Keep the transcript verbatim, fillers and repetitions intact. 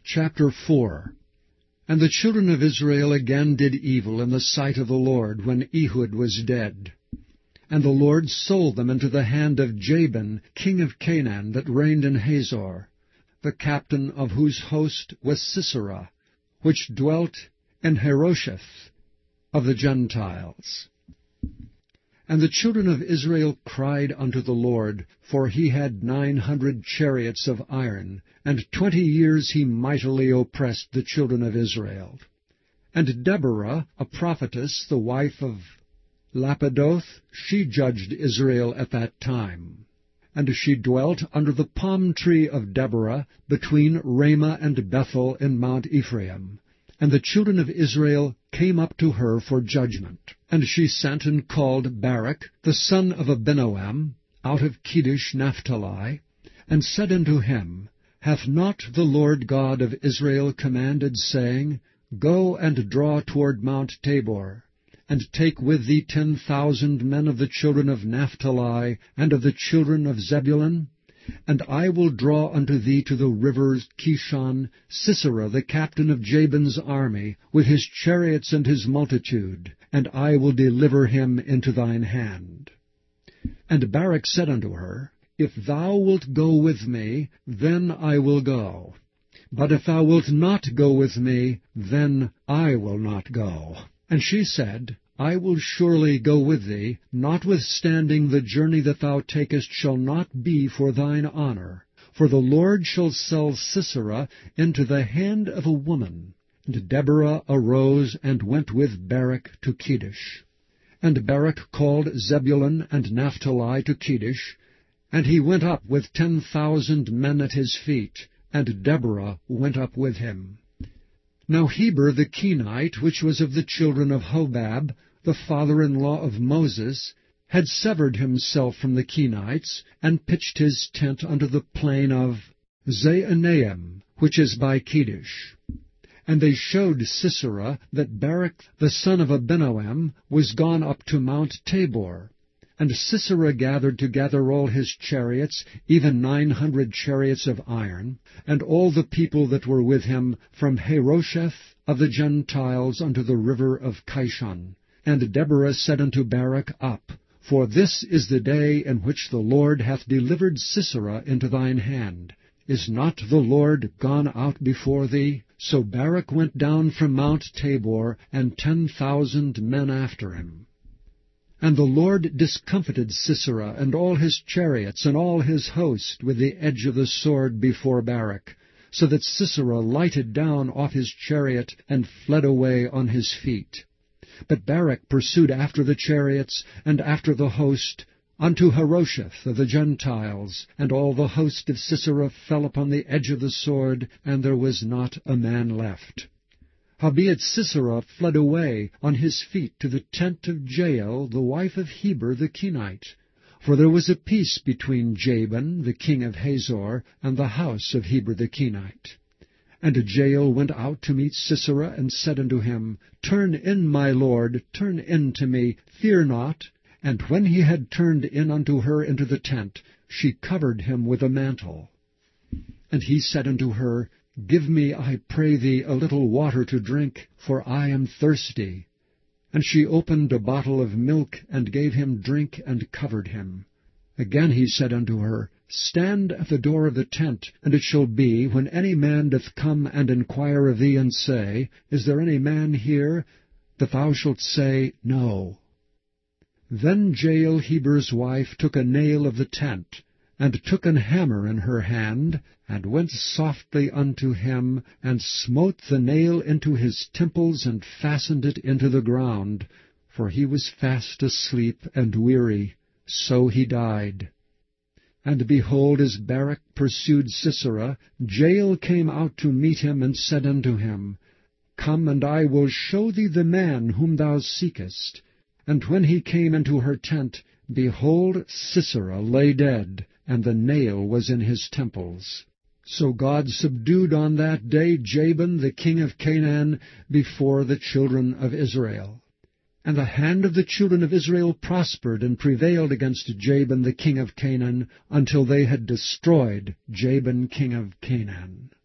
Chapter four. And the children of Israel again did evil in the sight of the Lord, when Ehud was dead. And the Lord sold them into the hand of Jabin, king of Canaan, that reigned in Hazor, the captain of whose host was Sisera, which dwelt in Harosheth of the Gentiles. And the children of Israel cried unto the Lord, for he had nine hundred chariots of iron, and twenty years he mightily oppressed the children of Israel. And Deborah, a prophetess, the wife of Lapidoth, she judged Israel at that time. And she dwelt under the palm tree of Deborah, between Ramah and Bethel in Mount Ephraim. And the children of Israel came up to her for judgment. And she sent and called Barak, the son of Abinoam, out of Kedesh Naphtali, and said unto him, Hath not the Lord God of Israel commanded, saying, Go and draw toward Mount Tabor, and take with thee ten thousand men of the children of Naphtali, and of the children of Zebulun? And I will draw unto thee to the rivers Kishon Sisera, the captain of Jabin's army, with his chariots and his multitude, and I will deliver him into thine hand. And Barak said unto her, If thou wilt go with me, then I will go. But if thou wilt not go with me, then I will not go. And she said, I will surely go with thee, notwithstanding the journey that thou takest shall not be for thine honor. For the Lord shall sell Sisera into the hand of a woman. And Deborah arose and went with Barak to Kedesh. And Barak called Zebulun and Naphtali to Kedesh, and he went up with ten thousand men at his feet, and Deborah went up with him. Now Heber the Kenite, which was of the children of Hobab, the father-in-law of Moses, had severed himself from the Kenites, and pitched his tent unto the plain of Zaanaim, which is by Kedesh. And they showed Sisera that Barak the son of Abinoam was gone up to Mount Tabor. And Sisera gathered together all his chariots, even nine hundred chariots of iron, and all the people that were with him, from Harosheth of the Gentiles unto the river of Kishon. And Deborah said unto Barak, Up, for this is the day in which the Lord hath delivered Sisera into thine hand. Is not the Lord gone out before thee? So Barak went down from Mount Tabor, and ten thousand men after him. And the Lord discomfited Sisera, and all his chariots, and all his host, with the edge of the sword before Barak, so that Sisera lighted down off his chariot, and fled away on his feet. But Barak pursued after the chariots, and after the host, unto Harosheth of the Gentiles, and all the host of Sisera fell upon the edge of the sword, and there was not a man left. Howbeit Sisera fled away on his feet to the tent of Jael, the wife of Heber the Kenite. For there was a peace between Jabin, the king of Hazor, and the house of Heber the Kenite. And Jael went out to meet Sisera, and said unto him, Turn in, my lord, turn in to me, fear not. And when he had turned in unto her into the tent, she covered him with a mantle. And he said unto her, Give me, I pray thee, a little water to drink, for I am thirsty. And she opened a bottle of milk, and gave him drink, and covered him. Again he said unto her, Stand at the door of the tent, and it shall be, when any man doth come and enquire of thee, and say, Is there any man here? that thou shalt say, No. Then Jael Heber's wife took a nail of the tent, and took an hammer in her hand, and went softly unto him, and smote the nail into his temples, and fastened it into the ground, for he was fast asleep and weary. So he died. And behold, as Barak pursued Sisera, Jael came out to meet him, and said unto him, Come, and I will show thee the man whom thou seekest. And when he came into her tent, behold, Sisera lay dead, and the nail was in his temples. So God subdued on that day Jabin the king of Canaan before the children of Israel. And the hand of the children of Israel prospered and prevailed against Jabin the king of Canaan, until they had destroyed Jabin king of Canaan.